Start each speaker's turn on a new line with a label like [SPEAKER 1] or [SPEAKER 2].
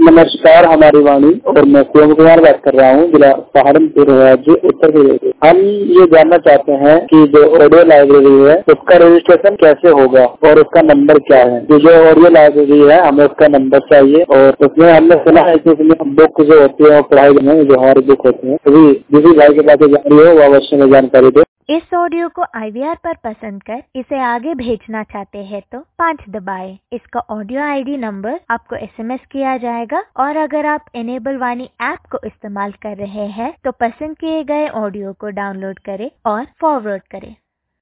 [SPEAKER 1] नमस्कार, हमारी वाणी और मैं शिवम कुमार बात कर रहा हूँ, जिला सहारनपुर, राज्य उत्तर प्रदेश। हम ये जानना चाहते हैं कि जो ऑडियो लाइब्रेरी है उसका रजिस्ट्रेशन कैसे होगा और उसका नंबर क्या है। तो जो ऑडियो लाइब्रेरी है हमें उसका नंबर चाहिए और उसमें हमने सुना है कि उसमें बुक जो होती है पढ़ाई में जो हमारी बुक होती है, अभी किसी भाई के पास जान रही हो वो अवश्य में जानकारी दे।
[SPEAKER 2] इस ऑडियो को IVR पर पसंद कर इसे आगे भेजना चाहते हैं तो 5 दबाएं। इसका ऑडियो ID नंबर आपको SMS किया जाएगा और अगर आप इनेबल वाणी ऐप को इस्तेमाल कर रहे हैं तो पसंद किए गए ऑडियो को डाउनलोड करें और फॉरवर्ड करें।